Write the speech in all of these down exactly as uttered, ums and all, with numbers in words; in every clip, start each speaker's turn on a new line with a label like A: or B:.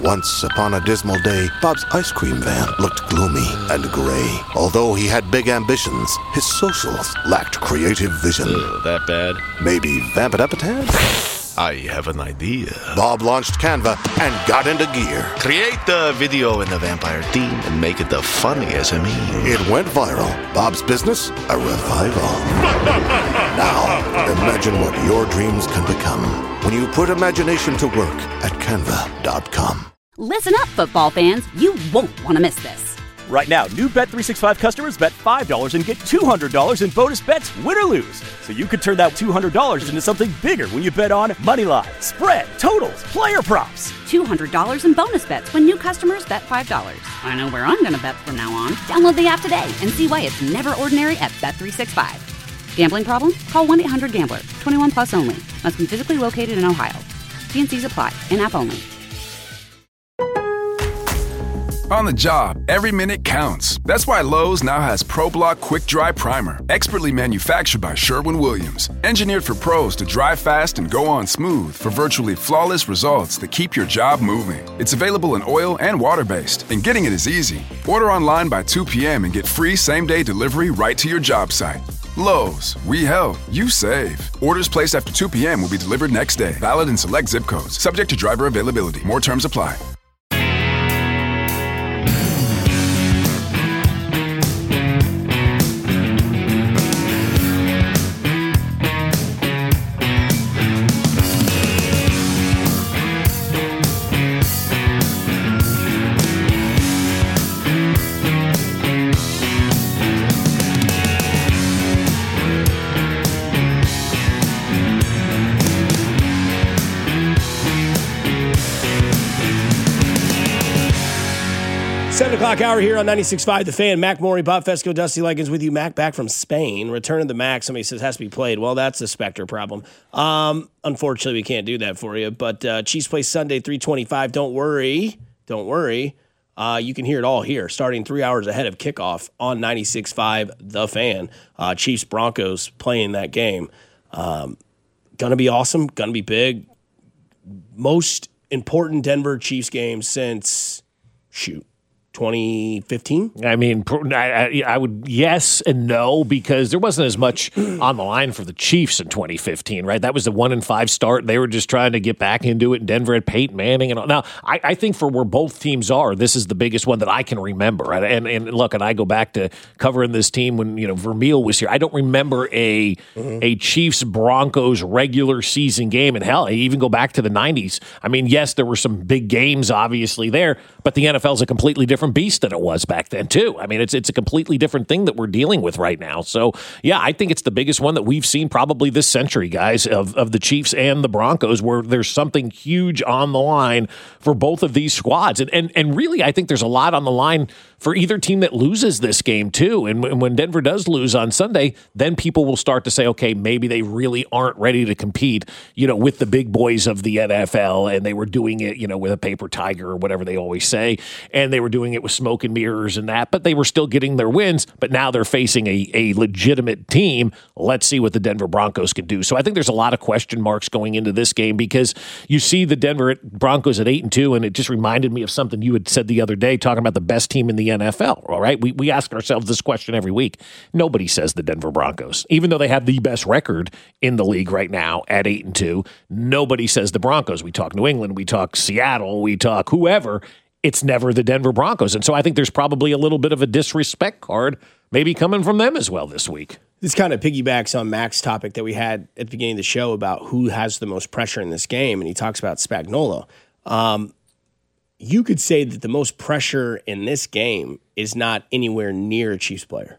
A: Once upon a dismal day, Bob's ice cream van looked gloomy and gray. Although he had big ambitions, his socials lacked creative vision.
B: Ugh, that bad?
A: Maybe vamp it up a tad?
B: I have an idea.
A: Bob launched Canva and got into gear.
B: Create the video in the vampire theme and make it the funniest of me.
A: It went viral. Bob's business, a revival. Now, imagine what your dreams can become when you put imagination to work at canva dot com.
C: Listen up, football fans. You won't want to miss this.
D: Right now, new Bet three sixty-five customers bet five dollars and get two hundred dollars in bonus bets, win or lose. So you could turn that two hundred dollars into something bigger when you bet on money line, spread, totals, player props.
C: two hundred dollars in bonus bets when new customers bet five dollars. I know where I'm going to bet from now on. Download the app today and see why it's never ordinary at Bet three sixty-five. Gambling problem? Call one eight hundred gambler. twenty-one plus only. Must be physically located in Ohio. T and C's apply. In-app only.
E: On the job, every minute counts. That's why Lowe's now has ProBlock Quick Dry Primer, expertly manufactured by Sherwin-Williams. Engineered for pros to dry fast and go on smooth for virtually flawless results that keep your job moving. It's available in oil and water-based, and getting it is easy. Order online by two p.m. and get free same-day delivery right to your job site. Lowe's, we help, you save. Orders placed after two p.m. will be delivered next day. Valid in select zip codes. Subject to driver availability. More terms apply.
F: seven o'clock hour here on ninety-six point five The Fan. Mac Maury, Bob Fesco, Dusty Leggins with you. Mac back from Spain. Return of the Mac. Somebody says has to be played. Well, that's a Spectre problem. Um, unfortunately, we can't do that for you. But uh, Chiefs play Sunday, three twenty-five. Don't worry. Don't worry. Uh, you can hear it all here, starting three hours ahead of kickoff on ninety-six point five The Fan. Uh, Chiefs Broncos playing that game. Um, gonna be awesome. Gonna be big. Most important Denver Chiefs game since shoot. twenty fifteen?
G: I mean, I, I would yes and no, because there wasn't as much on the line for the Chiefs in twenty fifteen, right? That was the one and five start. They were just trying to get back into it, and Denver had Peyton Manning. And all. Now, I, I think for where both teams are, this is the biggest one that I can remember. Right? And and look, and I go back to covering this team when you know Vermeil was here. I don't remember a mm-hmm. a Chiefs Broncos regular season game, and hell, I even go back to the nineties. I mean, yes, there were some big games obviously there, but the N F L is a completely different beast than it was back then too. I mean, it's it's a completely different thing that we're dealing with right now. So yeah, I think it's the biggest one that we've seen probably this century, guys, of, of the Chiefs and the Broncos, where there's something huge on the line for both of these squads. And and, and really, I think there's a lot on the line for either team that loses this game too. And, and when Denver does lose on Sunday, then people will start to say, okay, maybe they really aren't ready to compete, you know, with the big boys of the N F L, and they were doing it, you know, with a paper tiger or whatever they always say, and they were doing it with smoke and mirrors and that, but they were still getting their wins. But now they're facing a, a legitimate team. Let's see what the Denver Broncos can do. So I think there's a lot of question marks going into this game, because you see the Denver Broncos at eight and two, and it just reminded me of something you had said the other day, talking about the best team in the N F L. All right, we we ask ourselves this question every week. Nobody says the Denver Broncos, even though they have the best record in the league right now at eight and two. Nobody says the Broncos. We talk New England, we talk Seattle, we talk whoever. It's never the Denver Broncos. And so I think there's probably a little bit of a disrespect card maybe coming from them as well this week.
F: This kind of piggybacks on Mac's topic that we had at the beginning of the show about who has the most pressure in this game, and he talks about Spagnuolo. Um, you could say that the most pressure in this game is not anywhere near a Chiefs player,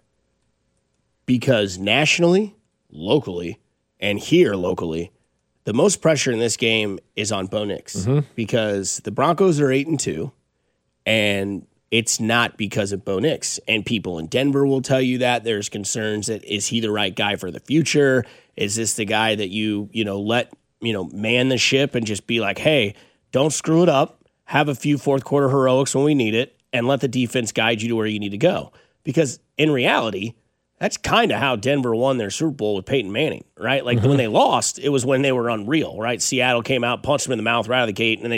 F: because nationally, locally, and here locally, the most pressure in this game is on Bo Nix, mm-hmm. because the Broncos are eight and two. And it's not because of Bo Nix. And people in Denver will tell you that. There's concerns that, is he the right guy for the future? Is this the guy that you, you know, let, you know, man the ship and just be like, hey, don't screw it up. Have a few fourth quarter heroics when we need it, and let the defense guide you to where you need to go. Because in reality, that's kind of how Denver won their Super Bowl with Peyton Manning, right? Like mm-hmm. when they lost, it was when they were unreal, right? Seattle came out, punched them in the mouth right out of the gate, and then they just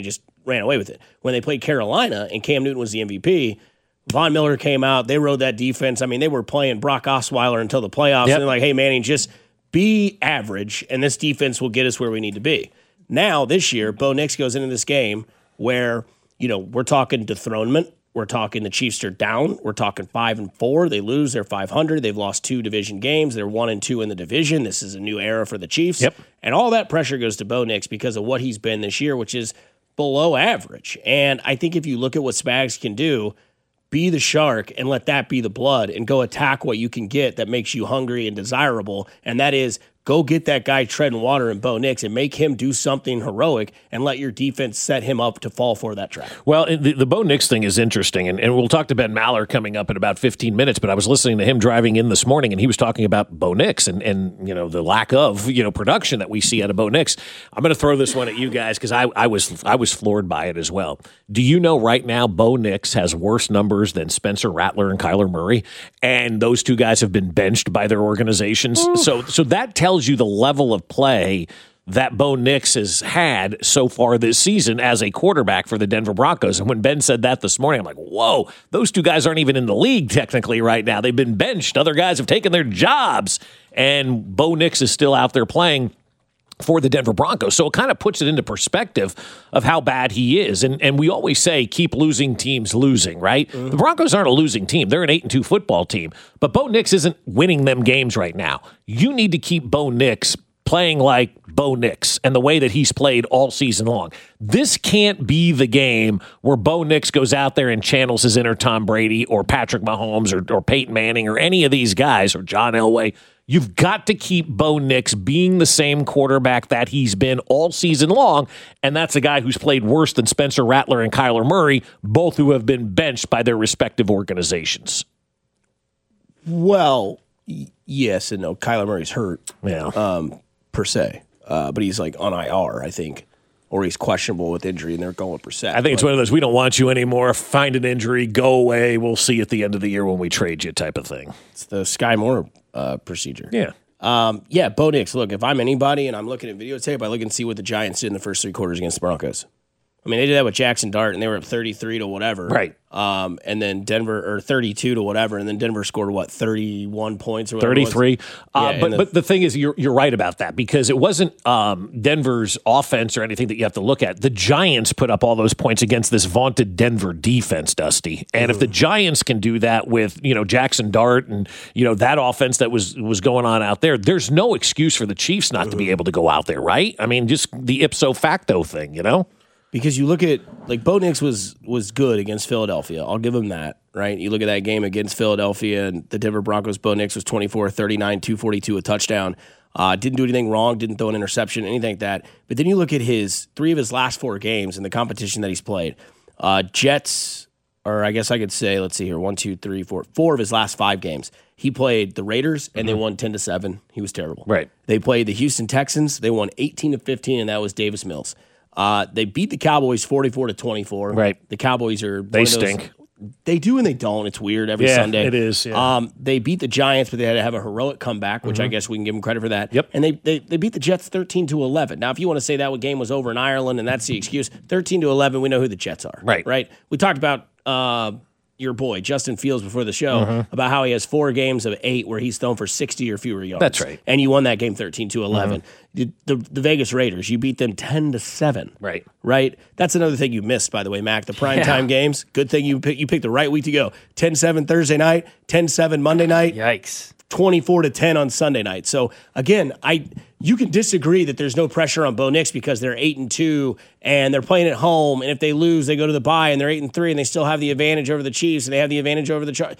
F: ran away with it. When they played Carolina and Cam Newton was the M V P, Von Miller came out. They rode that defense. I mean, they were playing Brock Osweiler until the playoffs. Yep. And they're like, hey, Manning, just be average, and this defense will get us where we need to be. Now, this year, Bo Nix goes into this game where, you know, we're talking dethronement. We're talking the Chiefs are down. We're talking five and four. They lose. They're five hundred. They've lost two division games. They're one and two in the division. This is a new era for the Chiefs.
G: Yep.
F: And all that pressure goes to Bo Nix because of what he's been this year, which is below average. And I think if you look at what Spags can do, be the shark and let that be the blood and go attack what you can get that makes you hungry and desirable. And that is go get that guy treading water in Bo Nix and make him do something heroic and let your defense set him up to fall for that trap.
G: Well, the, the Bo Nix thing is interesting, and, and we'll talk to Ben Maller coming up in about fifteen minutes, but I was listening to him driving in this morning, and he was talking about Bo Nix and, and you know, the lack of, you know, production that we see out of Bo Nix. I'm going to throw this one at you guys because I, I was I was floored by it as well. Do you know right now Bo Nix has worse numbers than Spencer Rattler and Kyler Murray, and those two guys have been benched by their organizations? Ooh. So, so that tells you the level of play that Bo Nix has had so far this season as a quarterback for the Denver Broncos. And when Ben said that this morning, I'm like, whoa, those two guys aren't even in the league technically right now. They've been benched. Other guys have taken their jobs, and Bo Nix is still out there playing for the Denver Broncos. So it kind of puts it into perspective of how bad he is. And and we always say keep losing teams losing, right? Mm-hmm. The Broncos aren't a losing team. They're an eight and two football team. But Bo Nix isn't winning them games right now. You need to keep Bo Nix playing like Bo Nix and the way that he's played all season long. This can't be the game where Bo Nix goes out there and channels his inner Tom Brady or Patrick Mahomes or, or Peyton Manning or any of these guys or John Elway. You've got to keep Bo Nix being the same quarterback that he's been all season long, and that's a guy who's played worse than Spencer Rattler and Kyler Murray, both who have been benched by their respective organizations.
F: Well, y- yes and no. Kyler Murray's hurt,
G: yeah,
F: um, per se, uh, but he's like on I R, I think, or he's questionable with injury, and they're going per se.
G: I think it's one of those, we don't want you anymore, find an injury, go away, we'll see you at the end of the year when we trade you type of thing.
F: It's the Sky Moore uh, procedure.
G: Yeah.
F: Um, yeah, Bo Nix, look, if I'm anybody and I'm looking at videotape, I look and see what the Giants did in the first three quarters against the Broncos. I mean, they did that with Jackson Dart, and they were up thirty-three to whatever.
G: Right.
F: Um, and then Denver, or thirty-two to whatever, and then Denver scored, what, thirty-one points or whatever
G: thirty-three. Uh,
F: yeah,
G: but
F: the,
G: but the thing is, you're you're right about that, because it wasn't um, Denver's offense or anything that you have to look at. The Giants put up all those points against this vaunted Denver defense, Dusty. And mm-hmm. if the Giants can do that with, you know, Jackson Dart and, you know, that offense that was was going on out there, there's no excuse for the Chiefs not mm-hmm. to be able to go out there, right? I mean, just the ipso facto thing, you know?
F: Because you look at, like, Bo Nix was was good against Philadelphia. I'll give him that, right? You look at that game against Philadelphia and the Denver Broncos, Bo Nix was twenty-four, thirty-nine, two forty-two, a touchdown. Uh, didn't do anything wrong, didn't throw an interception, anything like that. But then you look at his three of his last four games in the competition that he's played. Uh, Jets, or I guess I could say, let's see here, one, two, three, four, four of his last five games. He played the Raiders, and mm-hmm. they won ten to seven. He was terrible.
G: Right.
F: They played the Houston Texans. They won eighteen to fifteen, and that was Davis Mills. Uh, they beat the Cowboys forty-four to twenty-four.
G: Right.
F: The Cowboys are
G: they
F: those,
G: stink.
F: They do and they don't. It's weird every
G: yeah,
F: Sunday.
G: It is. Yeah.
F: Um, they beat the Giants, but they had to have a heroic comeback, which mm-hmm. I guess we can give them credit for that.
G: Yep.
F: And they, they they beat the Jets thirteen to eleven. Now, if you want to say that game was over in Ireland and that's the excuse, thirteen to eleven, we know who the Jets are.
G: Right.
F: Right. We talked about uh, your boy Justin Fields before the show mm-hmm. about how he has four games of eight where he's thrown for sixty or fewer yards.
G: That's right.
F: And you won that game thirteen to eleven. Mm-hmm. The, the, the Vegas Raiders, you beat them ten to seven.
G: Right.
F: Right? That's another thing you missed, by the way, Mac. The primetime yeah. games. Good thing you pick, you picked the right week to go. ten seven Thursday night, ten seven Monday night.
H: Yikes.
F: twenty-four to ten on Sunday night. So, again, I you can disagree that there's no pressure on Bo Nix because they're eight and two and they're playing at home, and if they lose, they go to the bye and they're eight and three and they still have the advantage over the Chiefs and they have the advantage over the Chargers.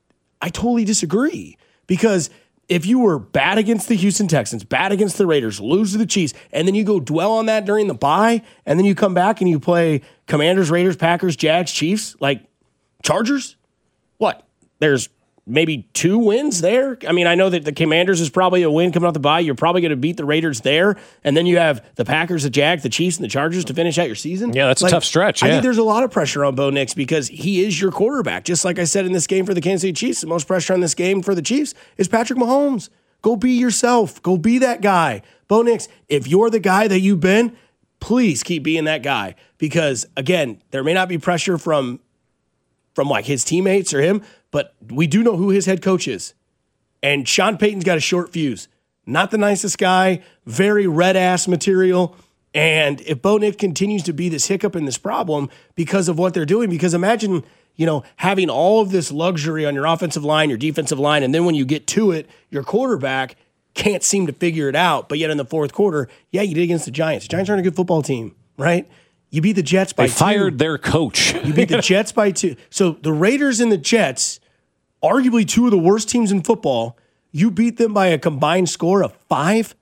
F: I totally disagree, because if you were bad against the Houston Texans, bad against the Raiders, lose to the Chiefs, and then you go dwell on that during the bye, and then you come back and you play Commanders, Raiders, Packers, Jags, Chiefs, like Chargers, what? There's maybe two wins there. I mean, I know that the Commanders is probably a win coming off the bye. You're probably going to beat the Raiders there, and then you have the Packers, the Jags, the Chiefs, and the Chargers to finish out your season.
G: Yeah, that's
F: like,
G: a tough stretch. Yeah.
F: I think there's a lot of pressure on Bo Nix because he is your quarterback. Just like I said in this game for the Kansas City Chiefs, the most pressure on this game for the Chiefs is Patrick Mahomes. Go be yourself. Go be that guy. Bo Nix, if you're the guy that you've been, please keep being that guy because, again, there may not be pressure from, from like his teammates or him, but we do know who his head coach is. And Sean Payton's got a short fuse. Not the nicest guy, very red-ass material. And if Bo Nix continues to be this hiccup and this problem because of what they're doing, because imagine, you know, having all of this luxury on your offensive line, your defensive line, and then when you get to it, your quarterback can't seem to figure it out. But yet in the fourth quarter, yeah, you did against the Giants. The Giants aren't a good football team, right? You beat the Jets by
G: they
F: two.
G: They fired their coach.
F: You beat the Jets by two. So the Raiders and the Jets, arguably two of the worst teams in football, you beat them by a combined score of five?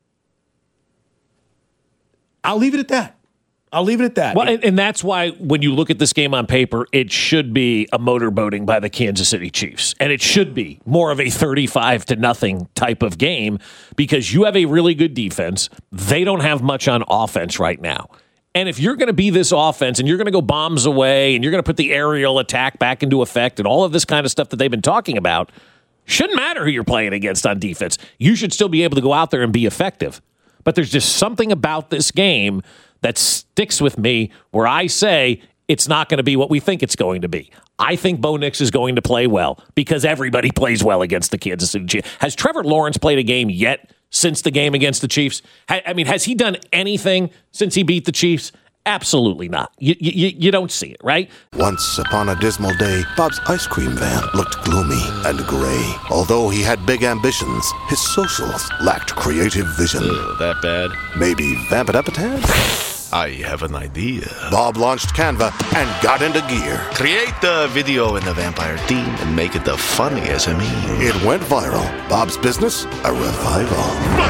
F: I'll leave it at that. I'll leave it at that.
G: Well, and, and that's why when you look at this game on paper, it should be a motorboating by the Kansas City Chiefs. And it should be more of a thirty-five to nothing type of game because you have a really good defense. They don't have much on offense right now. And if you're going to be this offense and you're going to go bombs away and you're going to put the aerial attack back into effect and all of this kind of stuff that they've been talking about, shouldn't matter who you're playing against on defense. You should still be able to go out there and be effective. But there's just something about this game that sticks with me where I say it's not going to be what we think it's going to be. I think Bo Nix is going to play well because everybody plays well against the Kansas City Chiefs. Has Trevor Lawrence played a game yet since the game against the Chiefs? I mean, has he done anything since he beat the Chiefs? Absolutely not. You, you, you don't see it, right?
A: Once upon a dismal day, Bob's ice cream van looked gloomy and gray. Although he had big ambitions, his socials lacked creative vision.
B: Ugh, that bad?
A: Maybe Vamp It Up a tad?
B: I have an idea.
A: Bob launched Canva and got into gear.
B: Create the video in the vampire theme and make it the funniest of me.
A: It went viral. Bob's business, a revival.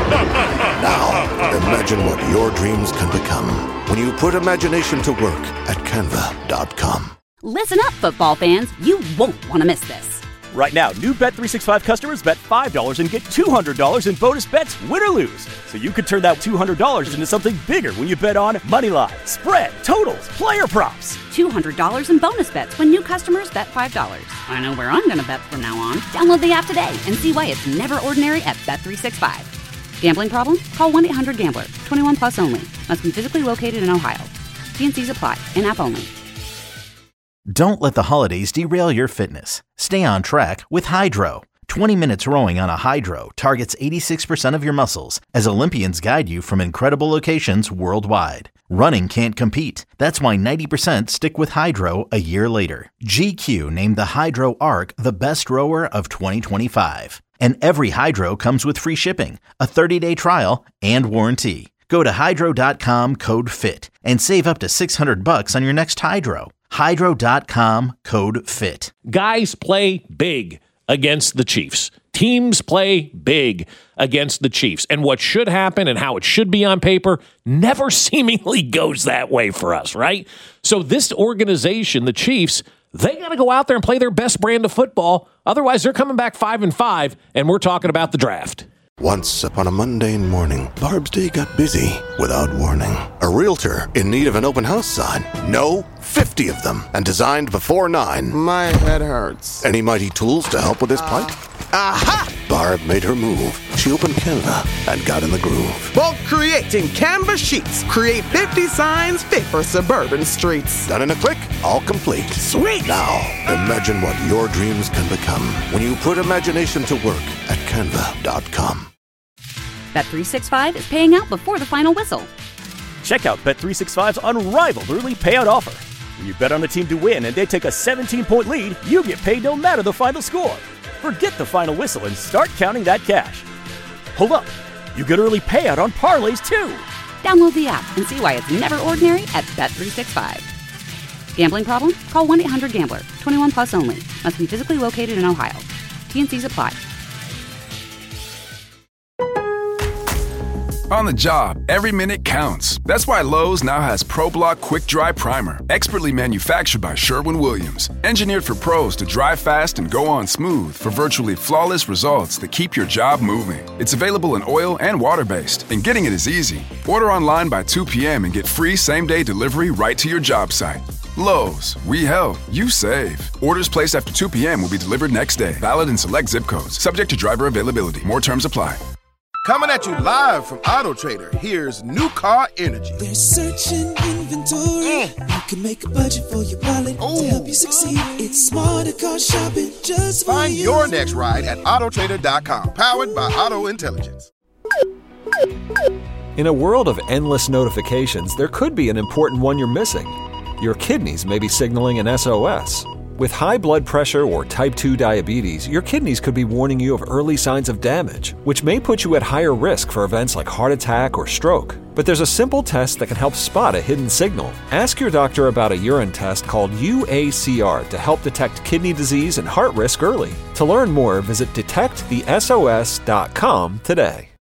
A: Now, imagine what your dreams can become when you put imagination to work at canva dot com.
C: Listen up, football fans. You won't want to miss this.
D: Right now, new Bet three sixty-five customers bet five dollars and get two hundred dollars in bonus bets, win or lose. So you could turn that two hundred dollars into something bigger when you bet on moneyline, spread, totals, player props.
C: two hundred dollars in bonus bets when new customers bet five dollars. I know where I'm going to bet from now on. Download the app today and see why it's never ordinary at Bet three sixty-five. Gambling problem? Call one eight hundred gambler. twenty-one plus only. Must be physically located in Ohio. T and C's apply. In-app only.
H: Don't let the holidays derail your fitness. Stay on track with Hydro. twenty minutes rowing on a Hydro targets eighty-six percent of your muscles as Olympians guide you from incredible locations worldwide. Running can't compete. That's why ninety percent stick with Hydro a year later. G Q named the Hydro Arc the best rower of twenty twenty-five. And every Hydro comes with free shipping, a thirty-day trial, and warranty. Go to hydro dot com, code FIT, and save up to six hundred bucks on your next Hydro. hydro dot com, code FIT.
G: Guys play big against the Chiefs. Teams play big against the Chiefs. And what should happen and how it should be on paper never seemingly goes that way for us, right? So this organization, the Chiefs, they got to go out there and play their best brand of football. Otherwise, they're coming back five and five, and we're talking about the draft.
A: Once upon a mundane morning, Barb's day got busy without warning. A realtor in need of an open house sign. No, fifty of them, and designed before nine.
I: My head hurts.
A: Any mighty tools to help with his plight?
I: Aha!
A: Barb made her move. She opened Canva and got in the groove.
I: Bulk creating Canva sheets. Create fifty signs fit for suburban streets.
A: Done in a click, all complete.
I: Sweet!
A: Now, imagine what your dreams can become when you put imagination to work at canva dot com.
C: Bet three sixty-five is paying out before the final whistle.
D: Check out Bet three sixty-five's unrivaled early payout offer. When you bet on a team to win and they take a seventeen-point lead, you get paid no matter the final score. Forget the final whistle and start counting that cash. Hold up. You get early payout on parlays, too.
C: Download the app and see why it's never ordinary at Bet three sixty-five. Gambling problem? Call one eight hundred gambler. twenty-one plus only. Must be physically located in Ohio. T and C's apply.
E: On the job, every minute counts. That's why Lowe's now has ProBlock Quick Dry Primer, expertly manufactured by Sherwin-Williams. Engineered for pros to dry fast and go on smooth for virtually flawless results that keep your job moving. It's available in oil and water-based, and getting it is easy. Order online by two p.m. and get free same-day delivery right to your job site. Lowe's, we help, you save. Orders placed after two p.m. will be delivered next day. Valid in select zip codes. Subject to driver availability. More terms apply.
J: Coming at you live from Auto Trader, here's New Car Energy.
K: They're searching inventory. Mm. You can make a budget for your wallet Ooh. To help you succeed. It's smarter car shopping just for
J: Find
K: you.
J: your next ride at auto trader dot com, powered by Auto Intelligence.
L: In a world of endless notifications, there could be an important one you're missing. Your kidneys may be signaling an S O S. With high blood pressure or type two diabetes, your kidneys could be warning you of early signs of damage, which may put you at higher risk for events like heart attack or stroke. But there's a simple test that can help spot a hidden signal. Ask your doctor about a urine test called U A C R to help detect kidney disease and heart risk early. To learn more, visit detect the S O S dot com today.